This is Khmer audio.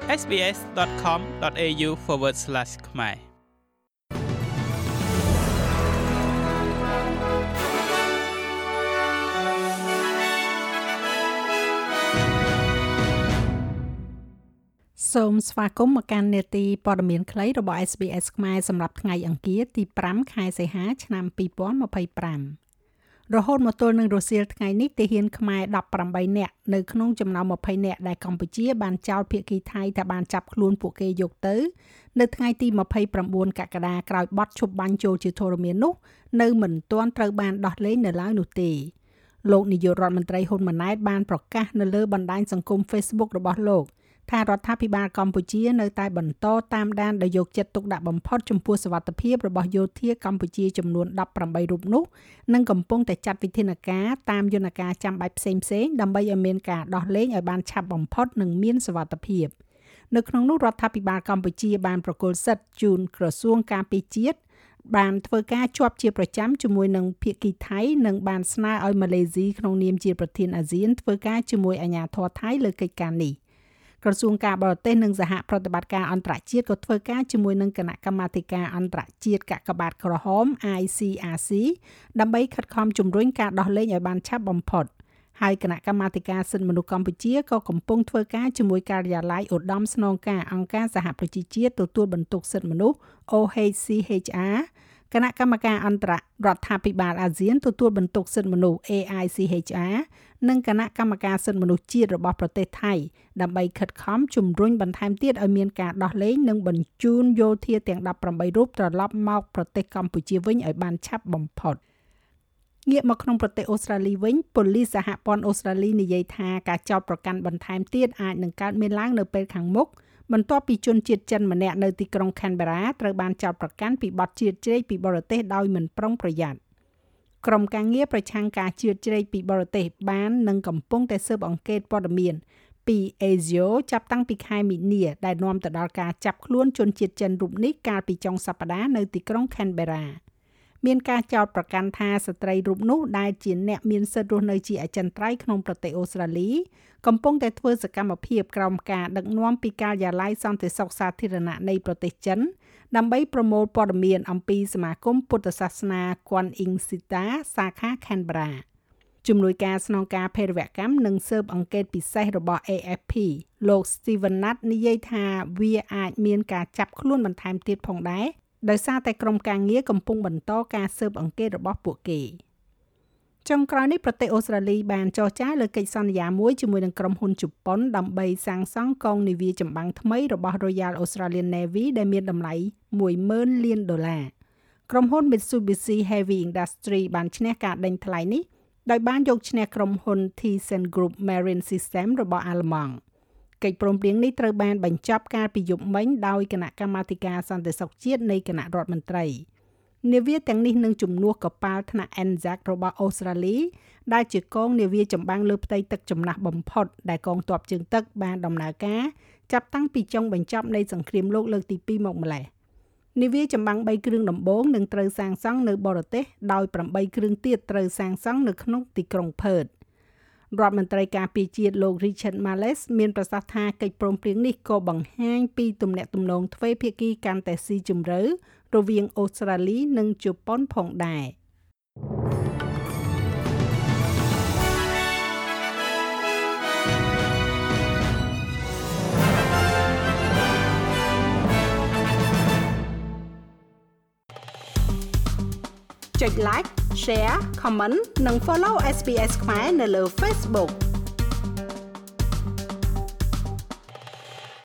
sbs.com.au/khmer សូមស្វាគមន៍មកកាន់នេតិព័ត៌មានខ្លីរបស់ SBS ខ្មែរសម្រាប់ថ្ងៃអង្គារទី5ខែសីហាឆ្នាំ2025រហូតមកទល់នឹងរសៀលថ្ងៃនេះទាហានខ្មែរ18នាក់នៅក្នុងចំណោម20នាក់ដែលកម្ពុជាបានចោទភាគីថៃថាបានចាប់ខ្លួនពួកគេយកទៅនៅថ្ងៃទី29កក្កដាក្រោយបទឈប់បាញ់ចូលជាធរមាននោះនៅមិនទាន់ត្រូវបានដោះលែងនៅឡើយនោះទេលោកនាយករដ្ឋមន្ត្រីហ៊ុនម៉ាណែតបានប្រកាសនៅលើបណ្ដាញសង្គម Facebook របស់លោកថារដ្ឋាភិបាលកម្ពុជានៅតែបន្តតាមដានដោយយកចិត្តទុកដាក់បំផុតចំពោះសុវត្ថិភាពរបស់យោធាកម្ពុជាចំនួន18រូបនោះនិងកំពុងតែចាត់វិធានការតាមយន្តការចាំបាច់ផ្សេងៗដើម្បីឲ្យមានការដោះលែងឲ្យបានឆាប់បំផុតនិងមានសុវត្ថិភាពនៅក្នុងនោះរដ្ឋាភិបាលកម្ពុជាបានប្រគល់សិទ្ធិជូនក្រសួងការពារជាតិបានធ្វើការជាប់ជាប្រចាំជាមួយនឹងភាគីថៃនិងបានស្នើឲ្យម៉ាឡេស៊ីក្នុងនាមជាប្រធានអាស៊ានធ្វើការជាមួយអាជ្ញាធរថៃលើកិច្ចការនេះក្រសួងការបរទេសនិងសហប្រតិបត្តិការអន្តរជាតិក៏ធ្វើការជាមួយនឹងគណៈកម្មាធិការអន្តរជាតិកាកបាទក្រហម ICRC ដើម្បីខិតខំជំរុញការដោះលែងឲ្យបានឆាប់បំផុតហើយគណៈកម្មាធិការសិទ្ធិមនុស្សកម្ពុជាក៏កំពុងធ្វើការជាមួយការិយាល័យឧត្តមស្នងការអង្គការសហប្រជាជាតិទទួលបន្ទុកសិទ្ធិមនុស្ស OHCHR គណៈកម្មការអន្តររដ្ឋាភិបាលអាស៊ានទទួលបន្ទុកសិទ្ធិមនុស្ស AICHR និងគណៈកម្មការសិទ្ធិមនុស្សជាតិរបស់ប្រទេសថៃដើម្បីខិតខំជំរុញបន្ថែមទៀតឲ្យមានការដោះលែងនិងបញ្ជូនយោធាទាំង18រូបត្រឡប់មកប្រទេសកម្ពុជាវិញឲ្យបានឆាប់បំផុតងាកមកក្នុងប្រទេសអូស្ត្រាលីវិញប៉ូលីសសហព័ន្ធអូស្ត្រាលីនិយាយថាការចោទប្រកាន់បន្ថែមទៀតអាចនឹងកើតមានឡើងនៅពេលខាងមុខបន្ទាប់ពីជនជាតិចិនម្នាក់នៅទីក្រុង Canberra ត្រូវបានចោទប្រកាន់ពីបទជ្រៀតជ្រែកពីបរទេសដោយមិនប្រុងប្រយ័ត្នក្រុមការងារប្រឆាំងការជ្រៀតជ្រែកពីបរទេសបាននិងកំពុងតែស៊ើបអង្កេតព័ត៌មានពី ASIO ចាប់តាំងពីខែមីនាដែលនាំទៅដល់ការចាប់ខ្លួនជនជាតិចិនរូបនេះកាលពីចុងសប្តាហ៍នៅទីក្រុង Canberra មានការចោទប្រកាន់ថាស្ត្រីរូបនោះដែលជាអ្នកមានសិទ្ធិរស់នៅជាអចិន្ត្រៃយ៍ក្នុងប្រទេសអូស្ត្រាលីកំពុងតែធ្វើសកម្មភាពក្រោមការដឹកនាំពីការិយាល័យសន្តិសុខសាធារណៈនៃប្រទេសចិនដើម្បីប្រមូលព័ត៌មានអំពីសមាគមពុទ្ធសាសនា Kuan Yin Sita សាខា Canberra ជំនួយការស្នងការភេរវកម្មនិងស៊ើបអង្កេតពិសេសរបស់ AFP លោក Steven Nutt និយាយថាវាអាចមានការចាប់ខ្លួនបន្ថែមទៀតផងដែរដោយសារតែក្រុមការងារកំពុងបន្តការស៊ើបអង្កេតរបស់ពួកគេចុងក្រោយនេះប្រទេសអូស្ត្រាលីបានចរចាលើកិច្ចសន្យាមួយជាមួយនឹងក្រុមហ៊ុនជប៉ុនដើម្បីសាងសង់កងនាវាចម្បាំងថ្មីរបស់ Royal Australian Navy ដែលមានតម្លៃ$10,000 លានក្រុមហ៊ុន Mitsubishi Heavy Industry បានឈ្នះការដេញថ្លៃនេះដោយបានយកឈ្នះក្រុមហ៊ុន ThyssenKrupp Marine System របស់អាល្លឺម៉ង់កិច្ចព្រមព្រៀងនេះត្រូវបានបញ្ចប់កាលពីយប់មិញដោយគណៈកម្មាធិការសន្តិសុខជាតិនៃគណៈរដ្ឋមន្ត្រីនាវាទាំងនេះនឹងជំនួសកប៉ាល់ថ្នាក់ Anzac របស់អូស្ត្រាលីដែលជាកងនាវាចម្បាំងលើផ្ទៃទឹកចំណាស់បំផុតដែលកងទ័ពជើងទឹកបានដំណើរការចាប់តាំងពីចុងបញ្ចប់នៃសង្គ្រាមលោកលើកទី2មកម្លេះនាវាចម្បាំង3គ្រឿងដំបូងនឹងត្រូវសាងសង់នៅបរទេសដោយ8គ្រឿងទៀតត្រូវសាងសង់នៅក្នុងទីក្រុង Perth រដ្ឋមន្ត្រីការពារជាតិលោក Richard Marles មានប្រសាសន៍ថាកិច្ចព្រមព្រៀងនេះក៏បង្ហាញពីទំនាក់ទំនងទ្វេភាគីកាន់តែស៊ីជម្រៅរវាងអូស្ត្រាលីនិងជប៉ុនផងដែរចុច like share comment និង follow SBS ខ្មែរនៅលើ Facebook